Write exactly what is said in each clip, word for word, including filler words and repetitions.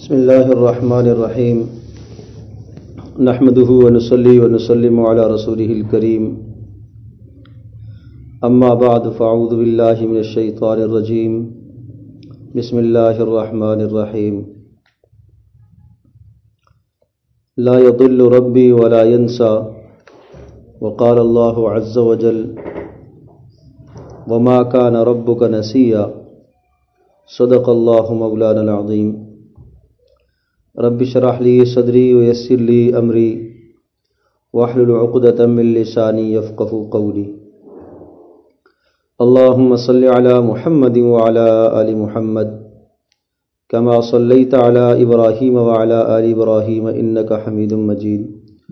بسم اللہ الرحمن الرحیم نحمده ونصلي ونسلم على رسوله الكريم اما بعد فاعوذ باللہ من الشیطان الرجیم بسم اللہ الرحمن الرحیم لا يضل ربی ولا ينسى وقال اللہ عز وجل وما كان ربك نسيا صدق اللہ مولانا العظیم رب اشرح لي صدری ويسر لي امری واحلل عقدۃ من لسانی یفقهوا قولی اللهم صل على محمد وعلى آل محمد كما صليت على ابراہیم وعلى آل ابراہیم انك حمید مجید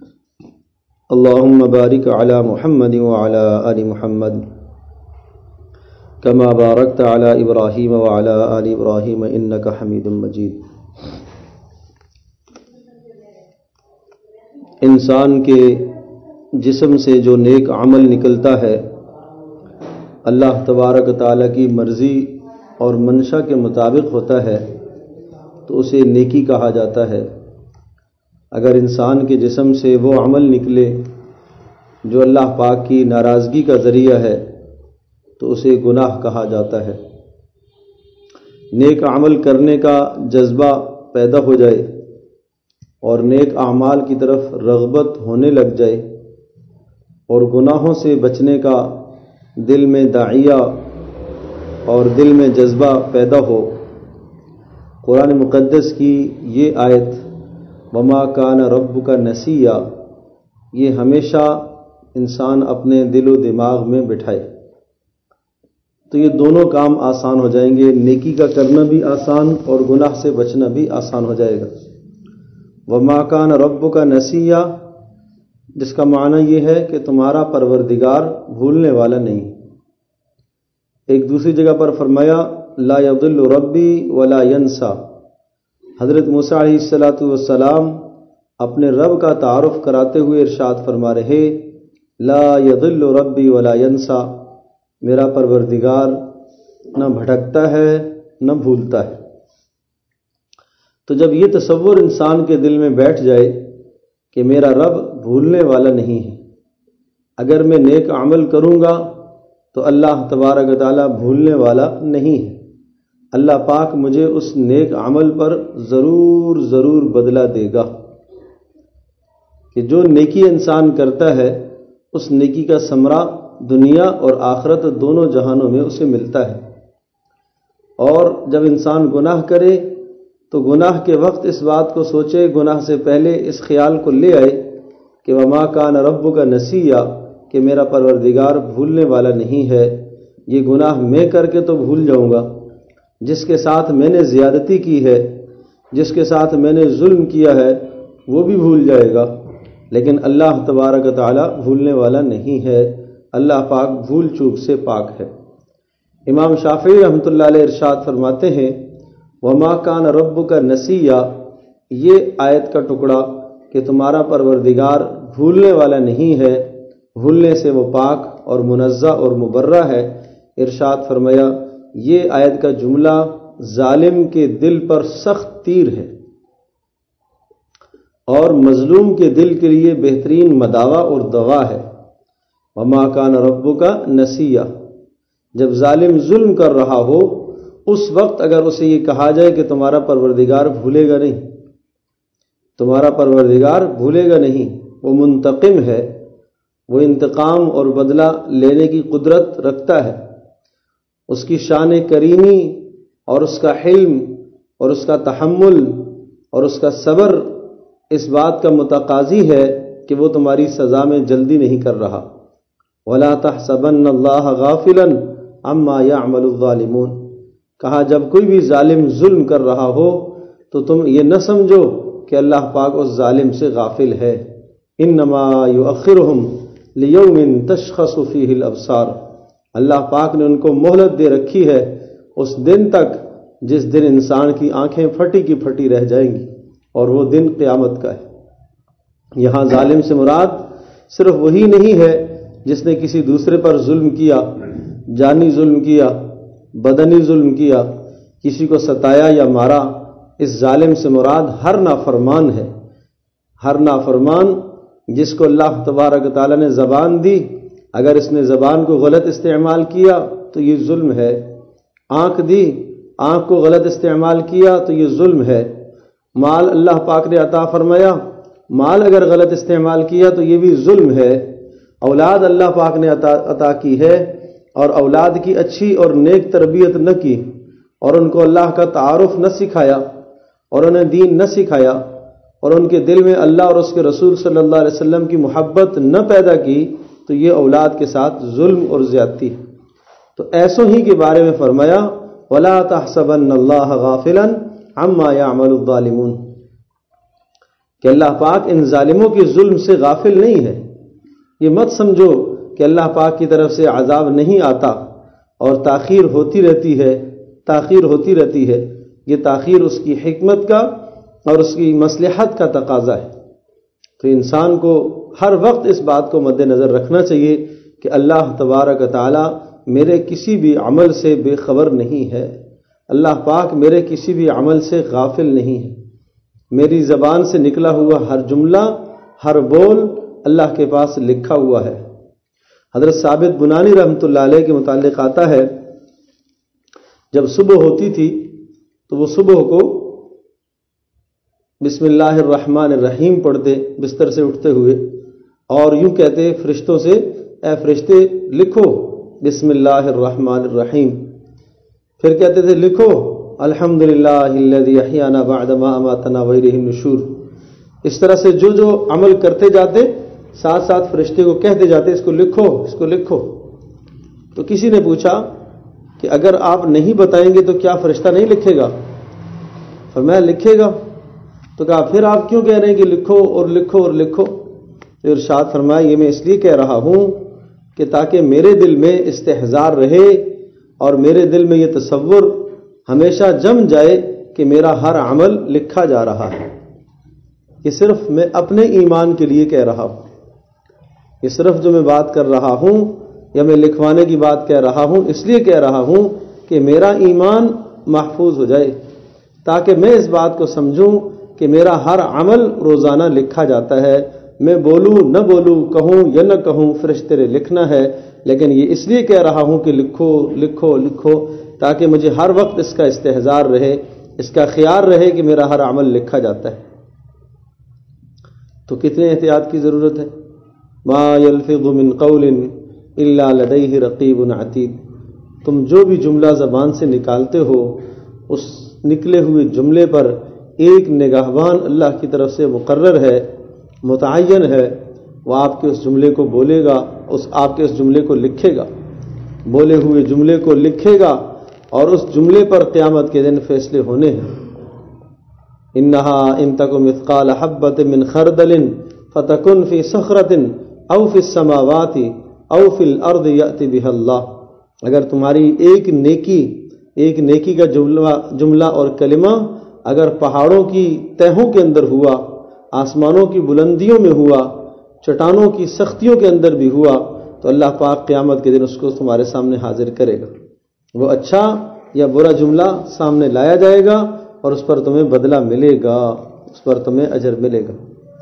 اللهم بارك على محمد وعلى آل محمد كما باركت على ابراہیم وعلى آل ابراہیم انك حمید مجید۔ انسان کے جسم سے جو نیک عمل نکلتا ہے اللہ تبارک تعالیٰ کی مرضی اور منشا کے مطابق ہوتا ہے تو اسے نیکی کہا جاتا ہے۔ اگر انسان کے جسم سے وہ عمل نکلے جو اللہ پاک کی ناراضگی کا ذریعہ ہے تو اسے گناہ کہا جاتا ہے۔ نیک عمل کرنے کا جذبہ پیدا ہو جائے اور نیک اعمال کی طرف رغبت ہونے لگ جائے اور گناہوں سے بچنے کا دل میں داعیہ اور دل میں جذبہ پیدا ہو، قرآن مقدس کی یہ آیت وما کان ربک نسیا یہ ہمیشہ انسان اپنے دل و دماغ میں بٹھائے تو یہ دونوں کام آسان ہو جائیں گے، نیکی کا کرنا بھی آسان اور گناہ سے بچنا بھی آسان ہو جائے گا۔ وما کان ربک نسیا جس کا معنی یہ ہے کہ تمہارا پروردگار بھولنے والا نہیں۔ ایک دوسری جگہ پر فرمایا لا یضل ربی ولا ینسا۔ حضرت موسیٰ علیہ الصلاۃ والسلام اپنے رب کا تعارف کراتے ہوئے ارشاد فرما رہے لا یضل ربی ولا ینسا، میرا پروردگار نہ بھٹکتا ہے نہ بھولتا ہے۔ تو جب یہ تصور انسان کے دل میں بیٹھ جائے کہ میرا رب بھولنے والا نہیں ہے، اگر میں نیک عمل کروں گا تو اللہ تبارک و تعالیٰ بھولنے والا نہیں ہے، اللہ پاک مجھے اس نیک عمل پر ضرور ضرور بدلہ دے گا۔ کہ جو نیکی انسان کرتا ہے اس نیکی کا ثمرہ دنیا اور آخرت دونوں جہانوں میں اسے ملتا ہے۔ اور جب انسان گناہ کرے تو گناہ کے وقت اس بات کو سوچے، گناہ سے پہلے اس خیال کو لے آئے کہ وما کان ربک نسیا کہ میرا پروردگار بھولنے والا نہیں ہے، یہ گناہ میں کر کے تو بھول جاؤں گا، جس کے ساتھ میں نے زیادتی کی ہے، جس کے ساتھ میں نے ظلم کیا ہے وہ بھی بھول جائے گا، لیکن اللہ تبارک تعالیٰ بھولنے والا نہیں ہے، اللہ پاک بھول چوک سے پاک ہے۔ امام شافعی رحمۃ اللہ علیہ ارشاد فرماتے ہیں وما کان ربک نسیا، یہ آیت کا ٹکڑا کہ تمہارا پروردگار بھولنے والا نہیں ہے، بھولنے سے وہ پاک اور منزہ اور مبرہ ہے، ارشاد فرمایا یہ آیت کا جملہ ظالم کے دل پر سخت تیر ہے اور مظلوم کے دل کے لیے بہترین مداوا اور دوا ہے۔ وما کان ربک نسیا، جب ظالم ظلم کر رہا ہو اس وقت اگر اسے یہ کہا جائے کہ تمہارا پروردگار بھولے گا نہیں، تمہارا پروردگار بھولے گا نہیں، وہ منتقم ہے، وہ انتقام اور بدلہ لینے کی قدرت رکھتا ہے، اس کی شان کریمی اور اس کا حلم اور اس کا تحمل اور اس کا صبر اس بات کا متقاضی ہے کہ وہ تمہاری سزا میں جلدی نہیں کر رہا۔ وَلَا تَحْسَبَنَّ اللَّهَ غَافِلًا عَمَّا يَعْمَلُ الظَّالِمُونَ، کہا جب کوئی بھی ظالم ظلم کر رہا ہو تو تم یہ نہ سمجھو کہ اللہ پاک اس ظالم سے غافل ہے، انما یؤخرہم لیوم تشخص فیہ الابصار، اللہ پاک نے ان کو مہلت دے رکھی ہے اس دن تک جس دن انسان کی آنکھیں پھٹی کی پھٹی رہ جائیں گی، اور وہ دن قیامت کا ہے۔ یہاں ظالم سے مراد صرف وہی نہیں ہے جس نے کسی دوسرے پر ظلم کیا، جانی ظلم کیا، بدنی ظلم کیا، کسی کو ستایا یا مارا، اس ظالم سے مراد ہر نافرمان ہے، ہر نافرمان جس کو اللہ تبارک و تعالیٰ نے زبان دی، اگر اس نے زبان کو غلط استعمال کیا تو یہ ظلم ہے، آنکھ دی، آنکھ کو غلط استعمال کیا تو یہ ظلم ہے، مال اللہ پاک نے عطا فرمایا، مال اگر غلط استعمال کیا تو یہ بھی ظلم ہے، اولاد اللہ پاک نے عطا, عطا کی ہے اور اولاد کی اچھی اور نیک تربیت نہ کی اور ان کو اللہ کا تعارف نہ سکھایا اور انہیں دین نہ سکھایا اور ان کے دل میں اللہ اور اس کے رسول صلی اللہ علیہ وسلم کی محبت نہ پیدا کی تو یہ اولاد کے ساتھ ظلم اور زیادتی ہے۔ تو ایسوں ہی کے بارے میں فرمایا وَلَا تَحْسَبَنَّ اللَّهَ غَافِلًا عَمَّا يَعْمَلُ الظَّالِمُونَ کہ اللہ پاک ان ظالموں کے ظلم سے غافل نہیں ہے۔ یہ مت سمجھو کہ اللہ پاک کی طرف سے عذاب نہیں آتا اور تاخیر ہوتی رہتی ہے، تاخیر ہوتی رہتی ہے، یہ تاخیر اس کی حکمت کا اور اس کی مصلحت کا تقاضا ہے۔ تو انسان کو ہر وقت اس بات کو مد نظر رکھنا چاہیے کہ اللہ تبارک و تعالی میرے کسی بھی عمل سے بے خبر نہیں ہے، اللہ پاک میرے کسی بھی عمل سے غافل نہیں ہے، میری زبان سے نکلا ہوا ہر جملہ، ہر بول اللہ کے پاس لکھا ہوا ہے۔ حضرت ثابت بنانی رحمۃ اللہ علیہ کے متعلق آتا ہے جب صبح ہوتی تھی تو وہ صبح کو بسم اللہ الرحمن الرحیم پڑھتے بستر سے اٹھتے ہوئے اور یوں کہتے فرشتوں سے اے فرشتے لکھو بسم اللہ الرحمن الرحیم، پھر کہتے تھے لکھو الحمدللہ الذی احیانا بعد ما اماتنا والیہ النشور۔ اس طرح سے جو جو عمل کرتے جاتے ساتھ ساتھ فرشتے کو کہتے جاتے اس کو لکھو اس کو لکھو۔ تو کسی نے پوچھا کہ اگر آپ نہیں بتائیں گے تو کیا فرشتہ نہیں لکھے گا؟ فرمایا لکھے گا۔ تو کہا پھر آپ کیوں کہہ رہے ہیں کہ لکھو اور لکھو اور لکھو؟ تو ارشاد فرمایا یہ میں اس لیے کہہ رہا ہوں کہ تاکہ میرے دل میں استحضار رہے اور میرے دل میں یہ تصور ہمیشہ جم جائے کہ میرا ہر عمل لکھا جا رہا ہے۔ یہ صرف میں اپنے ایمان کے لیے کہہ رہا ہوں، یہ صرف جو میں بات کر رہا ہوں یا میں لکھوانے کی بات کہہ رہا ہوں اس لیے کہہ رہا ہوں کہ میرا ایمان محفوظ ہو جائے، تاکہ میں اس بات کو سمجھوں کہ میرا ہر عمل روزانہ لکھا جاتا ہے، میں بولوں نہ بولوں، کہوں یا نہ کہوں، فرشتے نے لکھنا ہے۔ لیکن یہ اس لیے کہہ رہا ہوں کہ لکھو لکھو لکھو تاکہ مجھے ہر وقت اس کا استحضار رہے، اس کا خیال رہے کہ میرا ہر عمل لکھا جاتا ہے۔ تو کتنے احتیاط کی ضرورت ہے۔ ما یلفظ من قول الا لدیہ رقیب عتید، تم جو بھی جملہ زبان سے نکالتے ہو اس نکلے ہوئے جملے پر ایک نگہبان اللہ کی طرف سے مقرر ہے، متعین ہے، وہ آپ کے اس جملے کو بولے گا، اس آپ کے اس جملے کو لکھے گا، بولے ہوئے جملے کو لکھے گا اور اس جملے پر قیامت کے دن فیصلے ہونے ہیں۔ انہا ان تک مثقال حبۃ من خردل فتکن فی صخرۃ او فی السماوات او فی الارض یأتی بها اللہ، اگر تمہاری ایک نیکی ایک نیکی کا جملہ جملہ اور کلمہ اگر پہاڑوں کی تہوں کے اندر ہوا، آسمانوں کی بلندیوں میں ہوا، چٹانوں کی سختیوں کے اندر بھی ہوا تو اللہ پاک قیامت کے دن اس کو تمہارے سامنے حاضر کرے گا، وہ اچھا یا برا جملہ سامنے لایا جائے گا اور اس پر تمہیں بدلہ ملے گا، اس پر تمہیں اجر ملے گا۔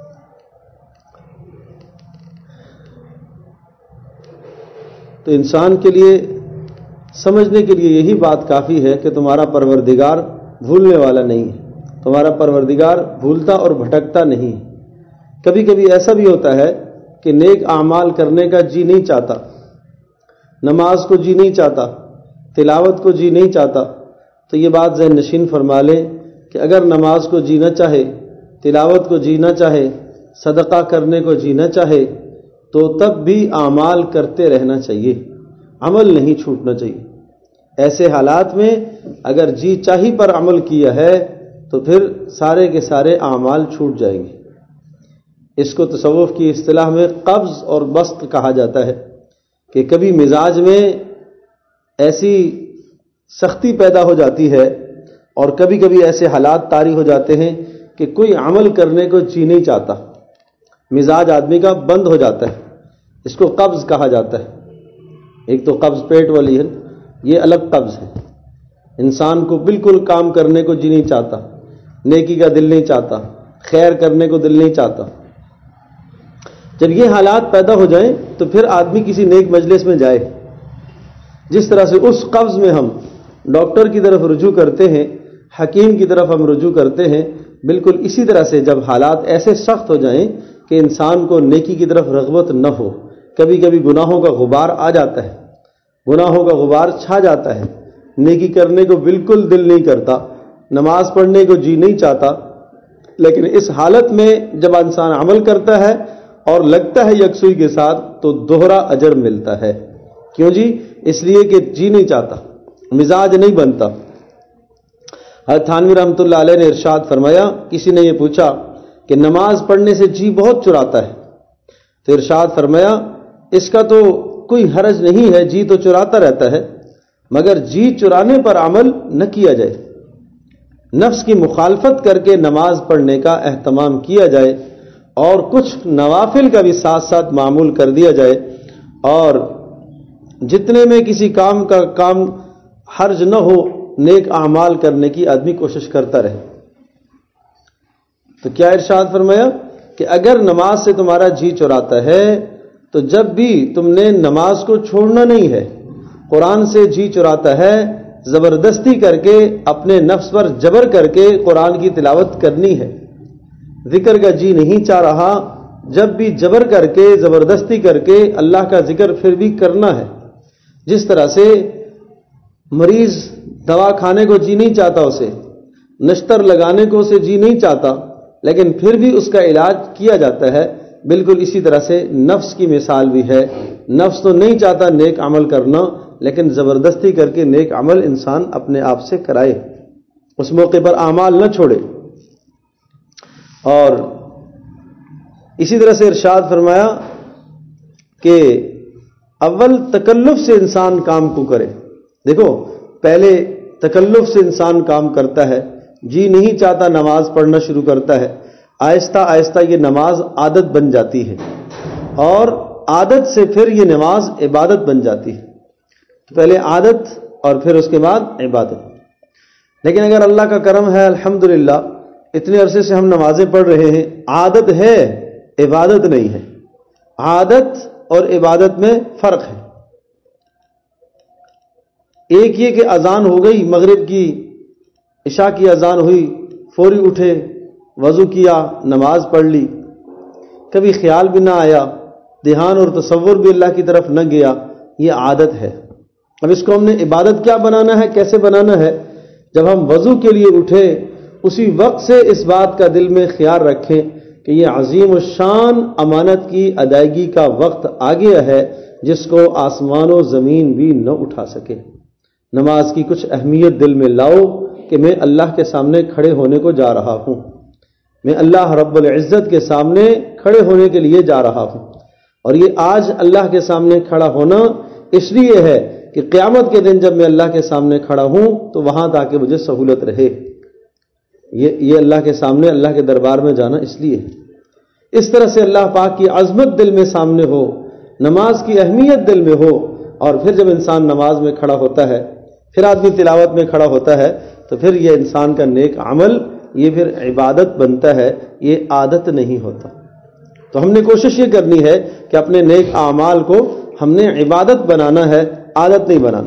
تو انسان کے لیے سمجھنے کے لیے یہی بات کافی ہے کہ تمہارا پروردگار بھولنے والا نہیں ہے، تمہارا پروردگار بھولتا اور بھٹکتا نہیں ہے۔ کبھی کبھی ایسا بھی ہوتا ہے کہ نیک اعمال کرنے کا جی نہیں چاہتا، نماز کو جی نہیں چاہتا، تلاوت کو جی نہیں چاہتا، تو یہ بات ذہن نشین فرما لیں کہ اگر نماز کو جینا چاہے، تلاوت کو جینا چاہے، صدقہ کرنے کو جینا چاہے تو تب بھی اعمال کرتے رہنا چاہیے، عمل نہیں چھوٹنا چاہیے۔ ایسے حالات میں اگر جی چاہی پر عمل کیا ہے تو پھر سارے کے سارے اعمال چھوٹ جائیں گے۔ اس کو تصوف کی اصطلاح میں قبض اور بسط کہا جاتا ہے کہ کبھی مزاج میں ایسی سختی پیدا ہو جاتی ہے اور کبھی کبھی ایسے حالات طاری ہو جاتے ہیں کہ کوئی عمل کرنے کو جی نہیں چاہتا، مزاج آدمی کا بند ہو جاتا ہے، اس کو قبض کہا جاتا ہے۔ ایک تو قبض پیٹ والی ہے، یہ الگ قبض ہے، انسان کو بالکل کام کرنے کو جی نہیں چاہتا، نیکی کا دل نہیں چاہتا، خیر کرنے کو دل نہیں چاہتا۔ جب یہ حالات پیدا ہو جائیں تو پھر آدمی کسی نیک مجلس میں جائے۔ جس طرح سے اس قبض میں ہم ڈاکٹر کی طرف رجوع کرتے ہیں، حکیم کی طرف ہم رجوع کرتے ہیں، بالکل اسی طرح سے جب حالات ایسے سخت ہو جائیں کہ انسان کو نیکی کی طرف رغبت نہ ہو، کبھی کبھی گناہوں کا غبار آ جاتا ہے، گناہوں کا غبار چھا جاتا ہے، نیکی کرنے کو بالکل دل نہیں کرتا، نماز پڑھنے کو جی نہیں چاہتا، لیکن اس حالت میں جب انسان عمل کرتا ہے اور لگتا ہے یکسوئی کے ساتھ تو دوہرا اجر ملتا ہے۔ کیوں جی؟ اس لیے کہ جی نہیں چاہتا، مزاج نہیں بنتا۔ حضرت تھانوی رحمۃ اللہ علیہ نے ارشاد فرمایا، کسی نے یہ پوچھا کہ نماز پڑھنے سے جی بہت چراتا ہے، تو ارشاد فرمایا اس کا تو کوئی حرج نہیں ہے، جی تو چراتا رہتا ہے، مگر جی چرانے پر عمل نہ کیا جائے، نفس کی مخالفت کر کے نماز پڑھنے کا اہتمام کیا جائے اور کچھ نوافل کا بھی ساتھ ساتھ معمول کر دیا جائے، اور جتنے میں کسی کام کا کام حرج نہ ہو نیک اعمال کرنے کی آدمی کوشش کرتا رہے۔ تو کیا ارشاد فرمایا کہ اگر نماز سے تمہارا جی چراتا ہے تو جب بھی تم نے نماز کو چھوڑنا نہیں ہے، قرآن سے جی چراتا ہے زبردستی کر کے، اپنے نفس پر جبر کر کے قرآن کی تلاوت کرنی ہے۔ ذکر کا جی نہیں چاہ رہا، جب بھی جبر کر کے زبردستی کر کے اللہ کا ذکر پھر بھی کرنا ہے۔ جس طرح سے مریض دوا کھانے کو جی نہیں چاہتا، اسے نشتر لگانے کو اسے جی نہیں چاہتا، لیکن پھر بھی اس کا علاج کیا جاتا ہے، بالکل اسی طرح سے نفس کی مثال بھی ہے۔ نفس تو نہیں چاہتا نیک عمل کرنا، لیکن زبردستی کر کے نیک عمل انسان اپنے آپ سے کرائے، اس موقع پر اعمال نہ چھوڑے۔ اور اسی طرح سے ارشاد فرمایا کہ اول تکلف سے انسان کام کو کرے۔ دیکھو، پہلے تکلف سے انسان کام کرتا ہے، جی نہیں چاہتا نماز پڑھنا شروع کرتا ہے، آہستہ آہستہ یہ نماز عادت بن جاتی ہے، اور عادت سے پھر یہ نماز عبادت بن جاتی ہے۔ تو پہلے عادت اور پھر اس کے بعد عبادت۔ لیکن اگر اللہ کا کرم ہے، الحمدللہ اتنے عرصے سے ہم نمازیں پڑھ رہے ہیں، عادت ہے، عبادت نہیں ہے۔ عادت اور عبادت میں فرق ہے۔ ایک یہ کہ اذان ہو گئی مغرب کی، عشاء کی اذان ہوئی، فوری اٹھے، وضو کیا، نماز پڑھ لی، کبھی خیال بھی نہ آیا، دھیان اور تصور بھی اللہ کی طرف نہ گیا، یہ عادت ہے۔ اب اس کو ہم نے عبادت کیا بنانا ہے، کیسے بنانا ہے؟ جب ہم وضو کے لیے اٹھے اسی وقت سے اس بات کا دل میں خیال رکھیں کہ یہ عظیم الشان امانت کی ادائیگی کا وقت آ گیا ہے، جس کو آسمان و زمین بھی نہ اٹھا سکے۔ نماز کی کچھ اہمیت دل میں لاؤ کہ میں اللہ کے سامنے کھڑے ہونے کو جا رہا ہوں، میں اللہ رب العزت کے سامنے کھڑے ہونے کے لیے جا رہا ہوں۔ اور یہ آج اللہ کے سامنے کھڑا ہونا اس لیے ہے کہ قیامت کے دن جب میں اللہ کے سامنے کھڑا ہوں تو وہاں تاکہ مجھے سہولت رہے۔ یہ یہ اللہ کے سامنے، اللہ کے دربار میں جانا اس لیے ہے۔ اس طرح سے اللہ پاک کی عظمت دل میں سامنے ہو، نماز کی اہمیت دل میں ہو، اور پھر جب انسان نماز میں کھڑا ہوتا ہے، پھر آدمی تلاوت میں کھڑا ہوتا ہے، تو پھر یہ انسان کا نیک عمل، یہ پھر عبادت بنتا ہے، یہ عادت نہیں ہوتا۔ تو ہم نے کوشش یہ کرنی ہے کہ اپنے نیک اعمال کو ہم نے عبادت بنانا ہے، عادت نہیں بنانا۔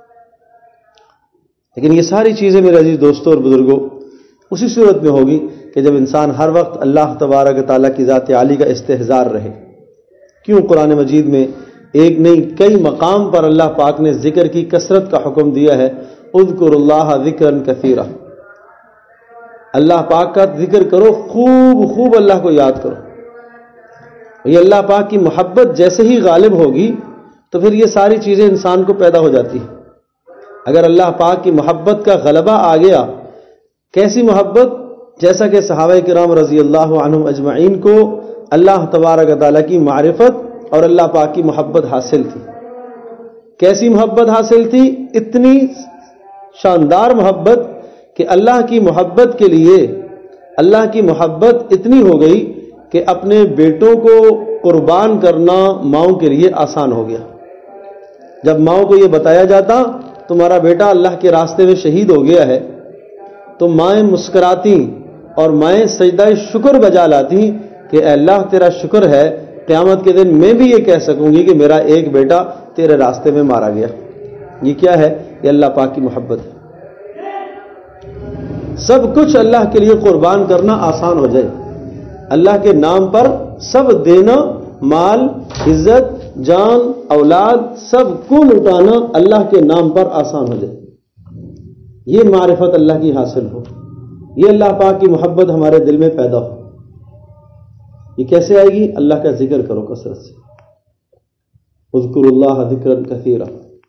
لیکن یہ ساری چیزیں میرے عزیز دوستوں اور بزرگوں اسی صورت میں ہوگی کہ جب انسان ہر وقت اللہ تبارک و تعالیٰ کی ذات عالی کا استحضار رہے۔ کیوں قرآن مجید میں ایک نہیں کئی مقام پر اللہ پاک نے ذکر کی کثرت کا حکم دیا ہے، اذکروا اللہ ذکرا کثیرا، اللہ پاک کا ذکر کرو، خوب خوب اللہ کو یاد کرو۔ یہ اللہ پاک کی محبت جیسے ہی غالب ہوگی تو پھر یہ ساری چیزیں انسان کو پیدا ہو جاتی ہیں۔ اگر اللہ پاک کی محبت کا غلبہ آ گیا، کیسی محبت؟ جیسا کہ صحابہ کرام رضی اللہ عنہم اجمعین کو اللہ تبارک و تعالیٰ کی معرفت اور اللہ پاک کی محبت حاصل تھی۔ کیسی محبت حاصل تھی؟ اتنی شاندار محبت کہ اللہ کی محبت کے لیے اللہ کی محبت اتنی ہو گئی کہ اپنے بیٹوں کو قربان کرنا ماؤں کے لیے آسان ہو گیا۔ جب ماؤں کو یہ بتایا جاتا تمہارا بیٹا اللہ کے راستے میں شہید ہو گیا ہے تو مائیں مسکراتی اور مائیں سجدہ شکر بجا لاتی کہ اے اللہ تیرا شکر ہے، قیامت کے دن میں بھی یہ کہہ سکوں گی کہ میرا ایک بیٹا تیرے راستے میں مارا گیا۔ یہ کیا ہے؟ یہ اللہ پاک کی محبت ہے۔ سب کچھ اللہ کے لیے قربان کرنا آسان ہو جائے، اللہ کے نام پر سب دینا، مال، عزت، جان، اولاد، سب کو لٹانا اللہ کے نام پر آسان ہو جائے، یہ معرفت اللہ کی حاصل ہو، یہ اللہ پاک کی محبت ہمارے دل میں پیدا ہو۔ یہ کیسے آئے گی؟ اللہ کا ذکر کرو کثرت سے، اذکروا اللہ ذکرا کثیرا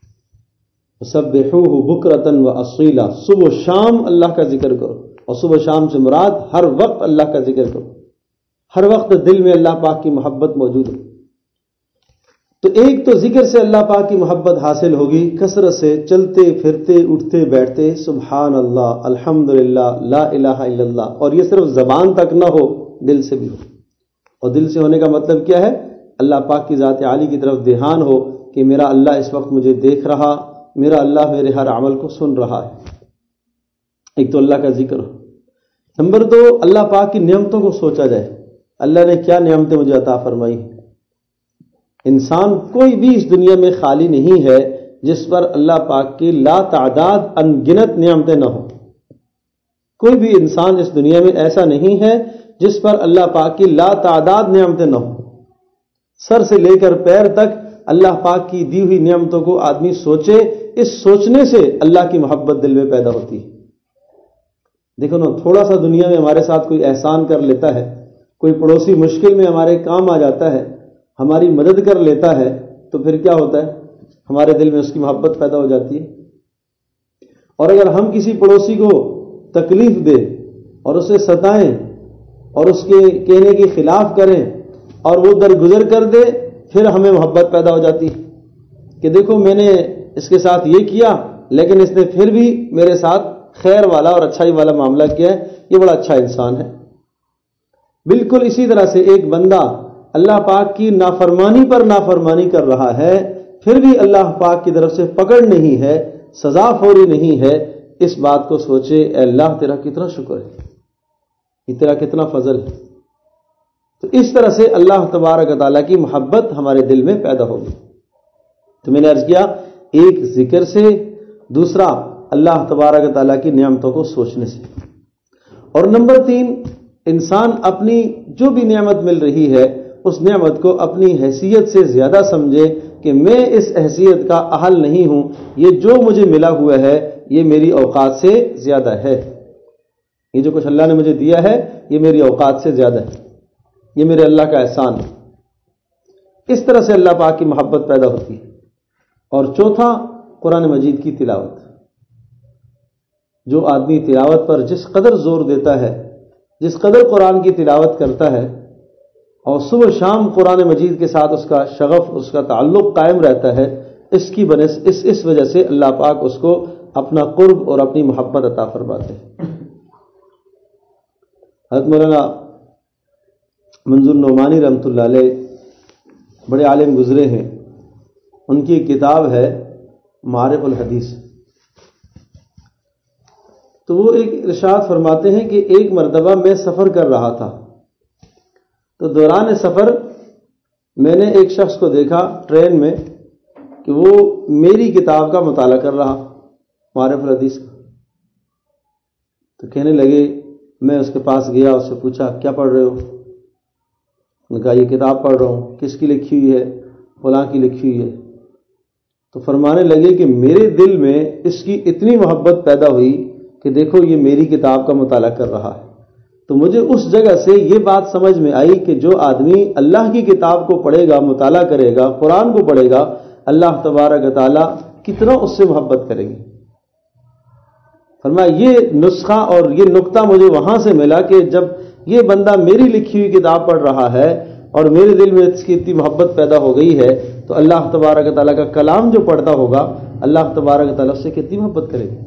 وسبحوہ بکرۃ واصیلا، صبح و شام اللہ کا ذکر کرو، اور صبح و شام سے مراد ہر وقت اللہ کا ذکر کرو، ہر وقت دل میں اللہ پاک کی محبت موجود ہے۔ تو ایک تو ذکر سے اللہ پاک کی محبت حاصل ہوگی، کثرت سے چلتے پھرتے اٹھتے بیٹھتے سبحان اللہ، الحمدللہ، لا الہ الا اللہ، اور یہ صرف زبان تک نہ ہو، دل سے بھی ہو۔ اور دل سے ہونے کا مطلب کیا ہے؟ اللہ پاک کی ذات عالی کی طرف دھیان ہو کہ میرا اللہ اس وقت مجھے دیکھ رہا، میرا اللہ میرے ہر عمل کو سن رہا ہے۔ ایک تو اللہ کا ذکر ہو۔ نمبر دو، اللہ پاک کی نعمتوں کو سوچا جائے، اللہ نے کیا نعمتیں مجھے عطا فرمائی۔ انسان کوئی بھی اس دنیا میں خالی نہیں ہے جس پر اللہ پاک کی لا تعداد ان گنت نعمتیں نہ ہوں۔ کوئی بھی انسان اس دنیا میں ایسا نہیں ہے جس پر اللہ پاک کی لا تعداد نعمتیں نہ ہوں۔ سر سے لے کر پیر تک اللہ پاک کی دی ہوئی نعمتوں کو آدمی سوچے، اس سوچنے سے اللہ کی محبت دل میں پیدا ہوتی ہے۔ دیکھو نا، تھوڑا سا دنیا میں ہمارے ساتھ کوئی احسان کر لیتا ہے، کوئی پڑوسی مشکل میں ہمارے کام آ جاتا ہے، ہماری مدد کر لیتا ہے، تو پھر کیا ہوتا ہے؟ ہمارے دل میں اس کی محبت پیدا ہو جاتی ہے۔ اور اگر ہم کسی پڑوسی کو تکلیف دیں اور اسے ستائیں اور اس کے کہنے کے خلاف کریں اور وہ درگزر کر دے، پھر ہمیں محبت پیدا ہو جاتی ہے کہ دیکھو میں نے اس کے ساتھ یہ کیا لیکن اس نے پھر بھی میرے ساتھ خیر والا اور اچھائی والا معاملہ کیا ہے، یہ بڑا اچھا انسان ہے۔ بالکل اسی طرح سے ایک بندہ اللہ پاک کی نافرمانی پر نافرمانی کر رہا ہے، پھر بھی اللہ پاک کی طرف سے پکڑ نہیں ہے، سزا فوری نہیں ہے، اس بات کو سوچے اے اللہ تیرا کتنا شکر ہے، یہ تیرا کتنا فضل ہے۔ تو اس طرح سے اللہ تبارک و تعالیٰ کی محبت ہمارے دل میں پیدا ہوگی۔ تو میں نے عرض کیا، ایک ذکر سے، دوسرا اللہ تبارک و تعالیٰ کی نعمتوں کو سوچنے سے، اور نمبر تین، انسان اپنی جو بھی نعمت مل رہی ہے اس نعمت کو اپنی حیثیت سے زیادہ سمجھے کہ میں اس حیثیت کا اہل نہیں ہوں، یہ جو مجھے ملا ہوا ہے یہ میری اوقات سے زیادہ ہے، یہ جو کچھ اللہ نے مجھے دیا ہے یہ میری اوقات سے زیادہ ہے، یہ میرے اللہ کا احسان ہے۔ اس طرح سے اللہ پاک کی محبت پیدا ہوتی ہے۔ اور چوتھا، قرآن مجید کی تلاوت۔ جو آدمی تلاوت پر جس قدر زور دیتا ہے، جس قدر قرآن کی تلاوت کرتا ہے اور صبح شام قرآن مجید کے ساتھ اس کا شغف، اس کا تعلق قائم رہتا ہے، اس کی بنس اس اس وجہ سے اللہ پاک اس کو اپنا قرب اور اپنی محبت عطا فرماتے ہیں۔ حضرت مولانا منظور نعمانی رحمۃ اللہ علیہ بڑے عالم گزرے ہیں، ان کی ایک کتاب ہے معارف الحدیث۔ تو وہ ایک ارشاد فرماتے ہیں کہ ایک مرتبہ میں سفر کر رہا تھا، تو دوران سفر میں نے ایک شخص کو دیکھا ٹرین میں کہ وہ میری کتاب کا مطالعہ کر رہا، معارف الحدیث کا۔ تو کہنے لگے، میں اس کے پاس گیا، اس سے پوچھا کیا پڑھ رہے ہو؟ نے کہا یہ کتاب پڑھ رہا ہوں۔ کس کی لکھی ہوئی ہے؟ فلاں کی لکھی ہوئی ہے۔ تو فرمانے لگے کہ میرے دل میں اس کی اتنی محبت پیدا ہوئی کہ دیکھو یہ میری کتاب کا مطالعہ کر رہا ہے۔ تو مجھے اس جگہ سے یہ بات سمجھ میں آئی کہ جو آدمی اللہ کی کتاب کو پڑھے گا، مطالعہ کرے گا، قرآن کو پڑھے گا، اللہ تبارک و تعالیٰ کتنا اس سے محبت کرے گی۔ فرمایا یہ نسخہ اور یہ نقطہ مجھے وہاں سے ملا کہ جب یہ بندہ میری لکھی ہوئی کتاب پڑھ رہا ہے اور میرے دل میں اس کی اتنی محبت پیدا ہو گئی ہے، تو اللہ تبارک و تعالیٰ کا کلام جو پڑھتا ہوگا، اللہ تبارک و تعالیٰ اس سے کتنی محبت کرے گی۔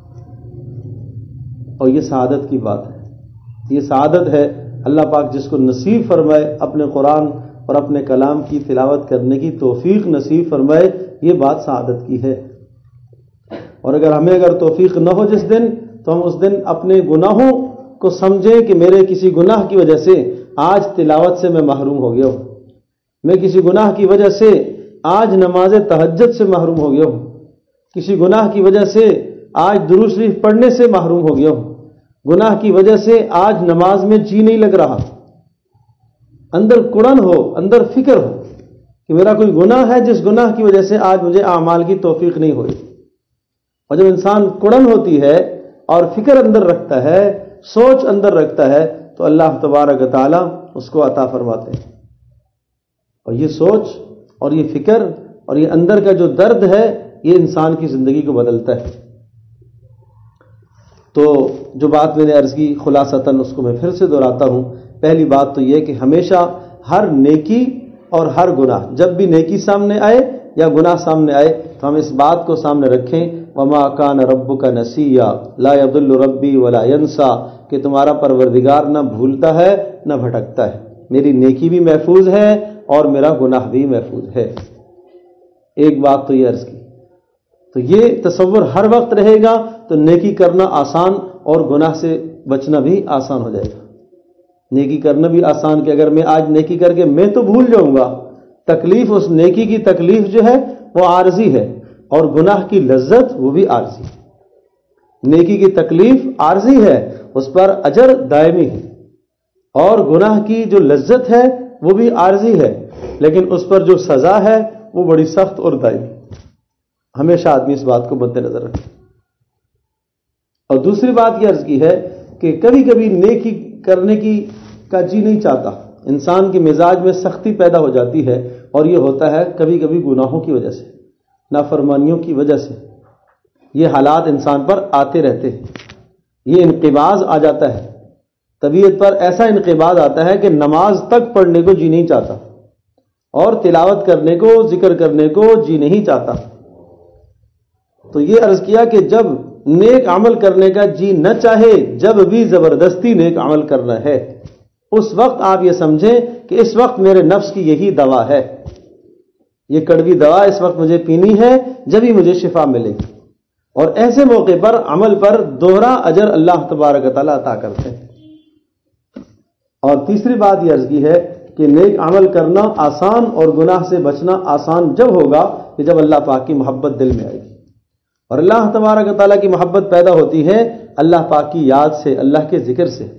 اور یہ سعادت کی بات ہے، یہ سعادت ہے اللہ پاک جس کو نصیب فرمائے اپنے قرآن اور اپنے کلام کی تلاوت کرنے کی توفیق نصیب فرمائے، یہ بات سعادت کی ہے۔ اور اگر ہمیں اگر توفیق نہ ہو جس دن، تو ہم اس دن اپنے گناہوں کو سمجھیں کہ میرے کسی گناہ کی وجہ سے آج تلاوت سے میں محروم ہو گیا ہوں، میں کسی گناہ کی وجہ سے آج نماز تہجد سے محروم ہو گیا ہوں، کسی گناہ کی وجہ سے آج درود شریف پڑھنے سے محروم ہو گیا ہوں، گناہ کی وجہ سے آج نماز میں جی نہیں لگ رہا۔ اندر کڑن ہو، اندر فکر ہو کہ میرا کوئی گناہ ہے جس گناہ کی وجہ سے آج مجھے اعمال کی توفیق نہیں ہوئی۔ اور جب انسان کڑن ہوتی ہے اور فکر اندر رکھتا ہے، سوچ اندر رکھتا ہے، تو اللہ تبارک و تعالی اس کو عطا فرماتے ہیں۔ اور یہ سوچ اور یہ فکر اور یہ اندر کا جو درد ہے، یہ انسان کی زندگی کو بدلتا ہے۔ تو جو بات میں نے عرض کی خلاصتاً اس کو میں پھر سے دہراتا ہوں۔ پہلی بات تو یہ کہ ہمیشہ ہر نیکی اور ہر گناہ، جب بھی نیکی سامنے آئے یا گناہ سامنے آئے تو ہم اس بات کو سامنے رکھیں، وما کان ربک نسیا لا یضل ربی ولا ینسا، کہ تمہارا پروردگار نہ بھولتا ہے نہ بھٹکتا ہے، میری نیکی بھی محفوظ ہے اور میرا گناہ بھی محفوظ ہے۔ ایک بات تو یہ عرض کی، تو یہ تصور ہر وقت رہے گا تو نیکی کرنا آسان اور گناہ سے بچنا بھی آسان ہو جائے گا۔ نیکی کرنا بھی آسان کہ اگر میں آج نیکی کر کے میں تو بھول جاؤں گا، تکلیف اس نیکی کی تکلیف جو ہے وہ عارضی ہے، اور گناہ کی لذت وہ بھی عارضی ہے۔ نیکی کی تکلیف عارضی ہے، اس پر اجر دائمی ہے، اور گناہ کی جو لذت ہے وہ بھی عارضی ہے، لیکن اس پر جو سزا ہے وہ بڑی سخت اور دائمی۔ ہمیشہ آدمی اس بات کو مد نظر رکھے۔ اور دوسری بات یہ عرض کی ہے کہ کبھی کبھی نیکی کرنے کی کا جی نہیں چاہتا، انسان کے مزاج میں سختی پیدا ہو جاتی ہے، اور یہ ہوتا ہے کبھی کبھی گناہوں کی وجہ سے، نافرمانیوں کی وجہ سے۔ یہ حالات انسان پر آتے رہتے ہیں، یہ انقباض آ جاتا ہے، طبیعت پر ایسا انقباض آتا ہے کہ نماز تک پڑھنے کو جی نہیں چاہتا، اور تلاوت کرنے کو، ذکر کرنے کو جی نہیں چاہتا۔ تو یہ عرض کیا کہ جب نیک عمل کرنے کا جی نہ چاہے، جب بھی زبردستی نیک عمل کرنا ہے، اس وقت آپ یہ سمجھیں کہ اس وقت میرے نفس کی یہی دوا ہے، یہ کڑوی دوا اس وقت مجھے پینی ہے، جب ہی مجھے شفا ملے گی۔ اور ایسے موقع پر عمل پر دوہرا اجر اللہ تبارک و تعالیٰ عطا کرتے ہیں۔ اور تیسری بات یہ عرض کی ہے کہ نیک عمل کرنا آسان اور گناہ سے بچنا آسان جب ہوگا کہ جب اللہ پاک کی محبت دل میں آئے گی، اور اللہ تبارک و تعالیٰ کی محبت پیدا ہوتی ہے اللہ پاک کی یاد سے، اللہ کے ذکر سے،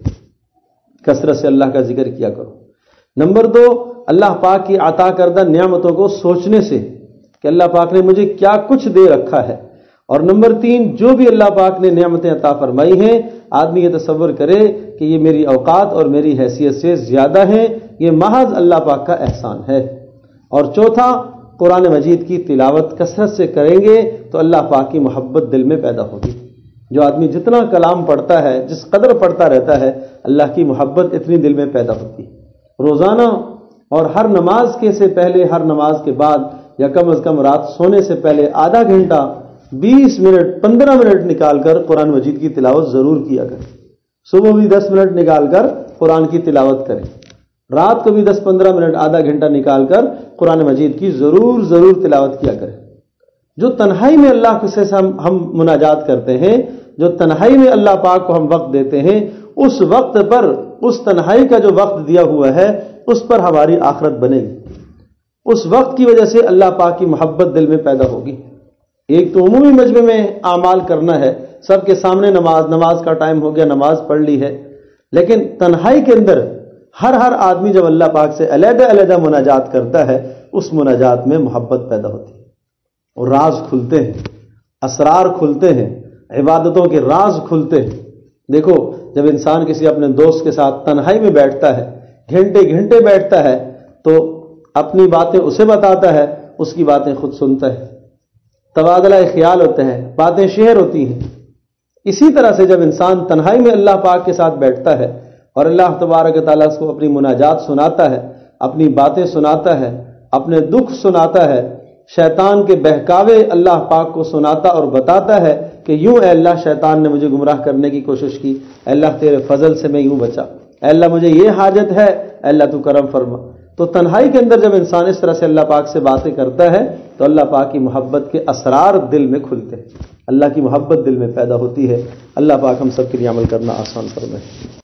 کثرت سے اللہ کا ذکر کیا کرو۔ نمبر دو، اللہ پاک کی عطا کردہ نعمتوں کو سوچنے سے کہ اللہ پاک نے مجھے کیا کچھ دے رکھا ہے۔ اور نمبر تین، جو بھی اللہ پاک نے نعمتیں عطا فرمائی ہیں، آدمی یہ تصور کرے کہ یہ میری اوقات اور میری حیثیت سے زیادہ ہیں، یہ محض اللہ پاک کا احسان ہے۔ اور چوتھا، قرآن مجید کی تلاوت کثرت سے کریں گے تو اللہ پاک کی محبت دل میں پیدا ہوگی۔ جو آدمی جتنا کلام پڑھتا ہے، جس قدر پڑھتا رہتا ہے، اللہ کی محبت اتنی دل میں پیدا ہوتی ہے۔ روزانہ اور ہر نماز کے سے پہلے، ہر نماز کے بعد، یا کم از کم رات سونے سے پہلے آدھا گھنٹہ، بیس منٹ، پندرہ منٹ نکال کر قرآن مجید کی تلاوت ضرور کیا کریں۔ صبح بھی دس منٹ نکال کر قرآن کی تلاوت کریں، رات کو بھی دس پندرہ منٹ، آدھا گھنٹہ نکال کر قرآن مجید کی ضرور ضرور تلاوت کیا کریں۔ جو تنہائی میں اللہ سے ہم مناجات کرتے ہیں، جو تنہائی میں اللہ پاک کو ہم وقت دیتے ہیں، اس وقت پر، اس تنہائی کا جو وقت دیا ہوا ہے، اس پر ہماری آخرت بنے گی۔ اس وقت کی وجہ سے اللہ پاک کی محبت دل میں پیدا ہوگی۔ ایک تو عمومی مجمع میں اعمال کرنا ہے، سب کے سامنے نماز نماز کا ٹائم ہو گیا، نماز پڑھ لی ہے، لیکن تنہائی کے اندر ہر ہر آدمی جب اللہ پاک سے علیحدہ علیحدہ مناجات کرتا ہے، اس مناجات میں محبت پیدا ہوتی ہے، اور راز کھلتے ہیں، اسرار کھلتے ہیں، عبادتوں کے راز کھلتے ہیں۔ دیکھو، جب انسان کسی اپنے دوست کے ساتھ تنہائی میں بیٹھتا ہے، گھنٹے گھنٹے بیٹھتا ہے، تو اپنی باتیں اسے بتاتا ہے، اس کی باتیں خود سنتا ہے، تبادلہ خیال ہوتا ہے، باتیں شیئر ہوتی ہیں۔ اسی طرح سے جب انسان تنہائی میں اللہ پاک کے ساتھ بیٹھتا ہے اور اللہ تبارک و تعالیٰ اس کو اپنی مناجات سناتا ہے، اپنی باتیں سناتا ہے، اپنے دکھ سناتا ہے، شیطان کے بہکاوے اللہ پاک کو سناتا اور بتاتا ہے کہ یوں اے اللہ شیطان نے مجھے گمراہ کرنے کی کوشش کی، اے اللہ تیرے فضل سے میں یوں بچا، اے اللہ مجھے یہ حاجت ہے، اے اللہ تو کرم فرما۔ تو تنہائی کے اندر جب انسان اس طرح سے اللہ پاک سے باتیں کرتا ہے تو اللہ پاک کی محبت کے اسرار دل میں کھلتے ہیں، اللہ کی محبت دل میں پیدا ہوتی ہے۔ اللہ پاک ہم سب کے لیے عمل کرنا آسان فرمائے۔